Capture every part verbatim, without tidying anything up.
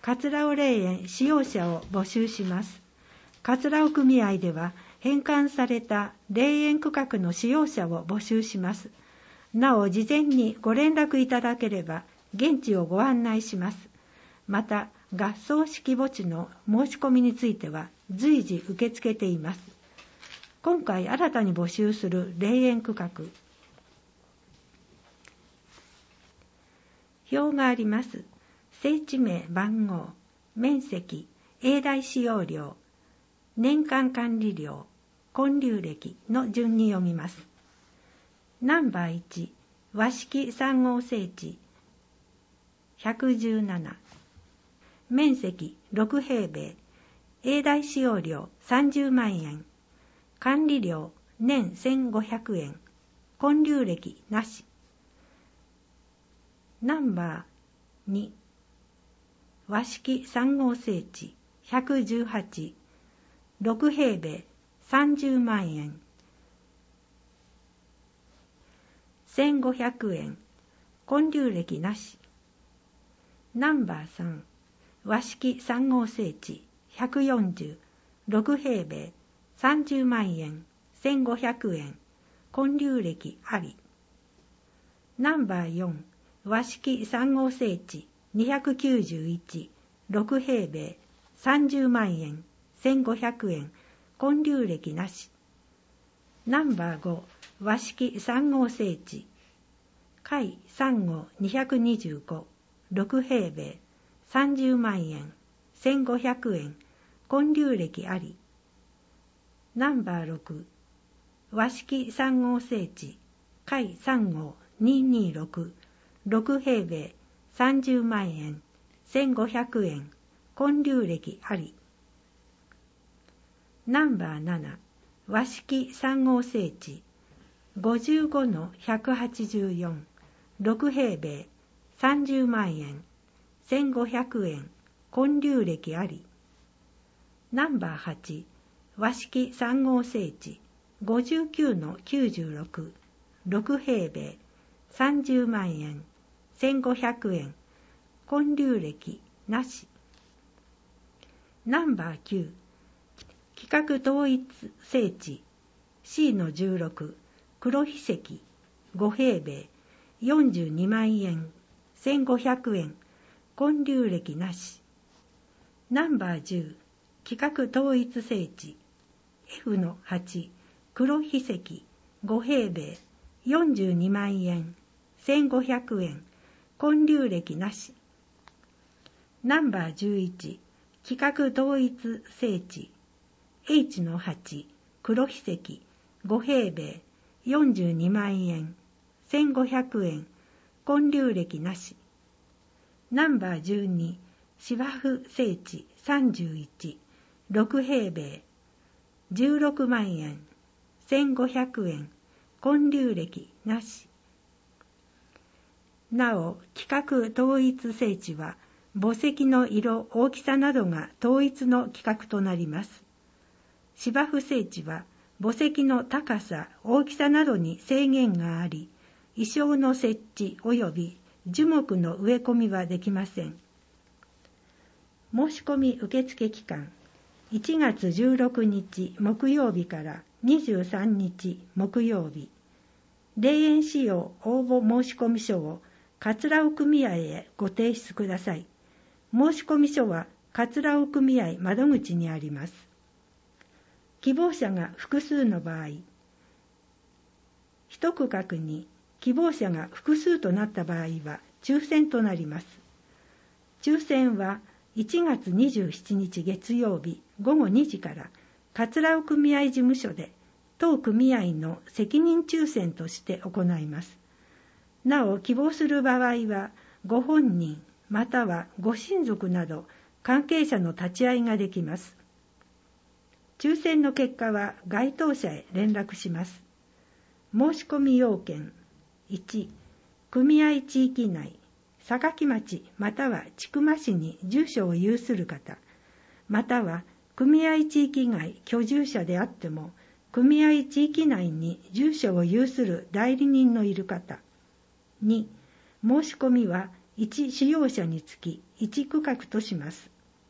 桂尾霊園使用者を募集します。桂尾組合では返還された霊園区画の使用者を募集します。なお、事前にご連絡いただければ現地をご案内します。また、合葬式墓地の申し込みについては随時受け付けています。今回新たに募集する霊園区画、表があります。聖地名、番号、面積、永代使用料、年間管理料、建立歴の順に読みます。ナンバーいち、和式さん号聖地ひゃくじゅうなな、面積ろくへいべい、永代使用料さんじゅうまんえん、管理料年せんごひゃくえん、建立歴なし。ナンバーに、和式さん号聖地ひゃくじゅうはち、ろくへいべい、さんじゅうまんえん、せんごひゃくえん、建立歴なし。ナンバーさん、和式さん号聖地ひゃくよんじゅう、ろくへいべい、さんじゅうまんえん、せんごひゃくえん、建立歴あり。ナンバーよん、和式さん号聖地にひゃくきゅうじゅういち、ろくへいべい、さんじゅうまんえん、せんごひゃくえん、建立歴なし。ナンバーご、和式さん号聖地海さん号にひゃくにじゅうご、ろくへいべい、さんじゅうまんえん、せんごひゃくえん、建立歴あり。ナンバーろく、和式さん号聖地海さん号にひゃくにじゅうろく、ろくへいべい、さんじゅうまんえん、せんごひゃくえん、建立歴あり。ナンバーなな、和式さん号聖地ごじゅうごのひゃくはちじゅうよん、ろくへいべい、さんじゅうまんえん、せんごひゃくえん、建立歴あり。ナンバーはち、和式さん号聖地ごじゅうきゅうのきゅうじゅうろく、ろくへいべい、さんじゅうまんえん、せんごひゃくえん、建立歴なし。ナンバーきゅう、企画統一聖地 シーのじゅうろく、黒秘石ごへいべい、よんじゅうにまんえん、せんごひゃくえん、建立歴なし。ナンバーじゅう、企画統一聖地 エフのはち、黒秘石ごへいべい、よんじゅうにまんえん、せんごひゃくえん、建立歴なし。ナンバーじゅういち、企画統一聖地 エイチのはち、黒秘石ごへいべい、よんじゅうにまんえん、せんごひゃくえん、建立歴なし。ナンバーじゅうに、芝生聖地さんじゅういち、ろくへいべい、じゅうろくまんえん、せんごひゃくえん、建立歴なし。なお、企画統一聖地は、墓石の色、大きさなどが統一の規格となります。芝生聖地は、墓石の高さ、大きさなどに制限があり、意匠の設置及び樹木の植え込みはできません。申し込み受付期間、いちがつじゅうろくにち木曜日からにじゅうさんにち木曜日。霊園使用応募申込書を桂尾組合へご提出ください。申込書は桂尾組合窓口にあります。希望者が複数の場合、一区画に希望者が複数となった場合は抽選となります。抽選はいちがつにじゅうしちにち月曜日ごごにじから桂尾組合事務所で当組合の責任抽選として行います。なお、希望する場合はご本人またはご親族など関係者の立ち会いができます。抽選の結果は該当者へ連絡します。申し込み要件いち、組合地域内、坂町または千曲市に住所を有する方、または組合地域外居住者であっても、組合地域内に住所を有する代理人のいる方。に、申し込みはいち使用者につきいち区画とします。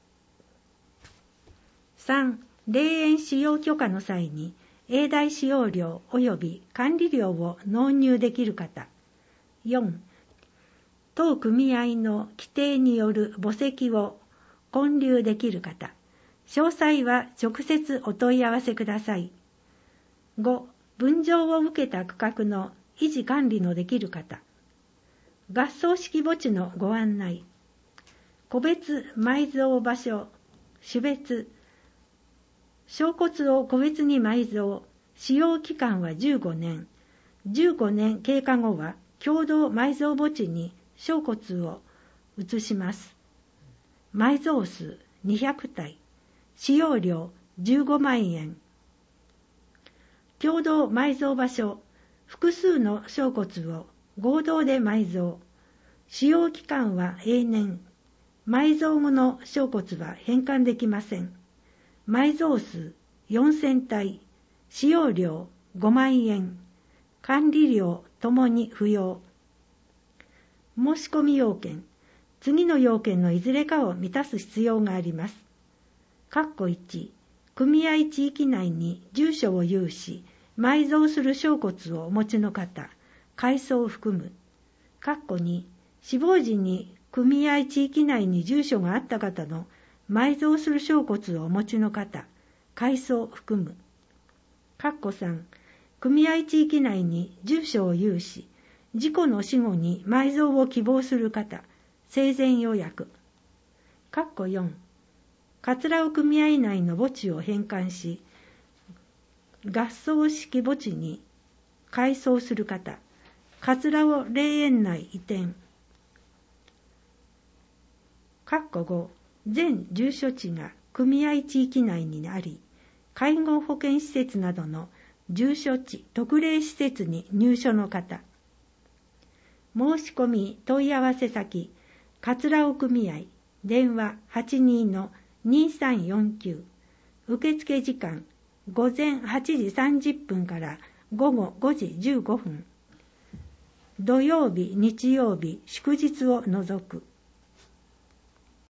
さん霊園使用許可の際に永代使用料及び管理料を納入できる方。よん当組合の規定による墓石を建立できる方。詳細は直接お問い合わせください。ご分譲を受けた区画の維持管理のできる方。合葬式墓地のご案内。個別埋蔵場所、種別、小骨を個別に埋蔵、使用期間はじゅうごねん。じゅうごねん経過後は共同埋蔵墓地に小骨を移します。埋蔵数にひゃくたい、使用料じゅうごまんえん。共同埋蔵場所、複数の小骨を合同で埋蔵。使用期間は永年。埋蔵後の小骨は返還できません。埋蔵数よんせんたい、使用料ごまんえん。管理料ともに不要。申し込み要件。次の要件のいずれかを満たす必要があります。括弧いち、組合地域内に住所を有し、埋蔵する小骨をお持ちの方、改葬を含む。括弧に、死亡時に組合地域内に住所があった方の埋蔵する小骨をお持ちの方、改葬を含む。括弧さん、組合地域内に住所を有し、事故の死後に埋蔵を希望する方、生前予約。括弧よん、桂尾組合内の墓地を返還し、合葬式墓地に改葬する方、桂尾霊園内移転。括弧ご、全住所地が組合地域内にあり、介護保険施設などの住所地特例施設に入所の方。申し込み問い合わせ先、桂尾組合、電話 はちにーのにーさんよんきゅう、受付時間、午前はちじさんじゅっぷんから午後ごじじゅうごふん、土曜日、日曜日、祝日を除く。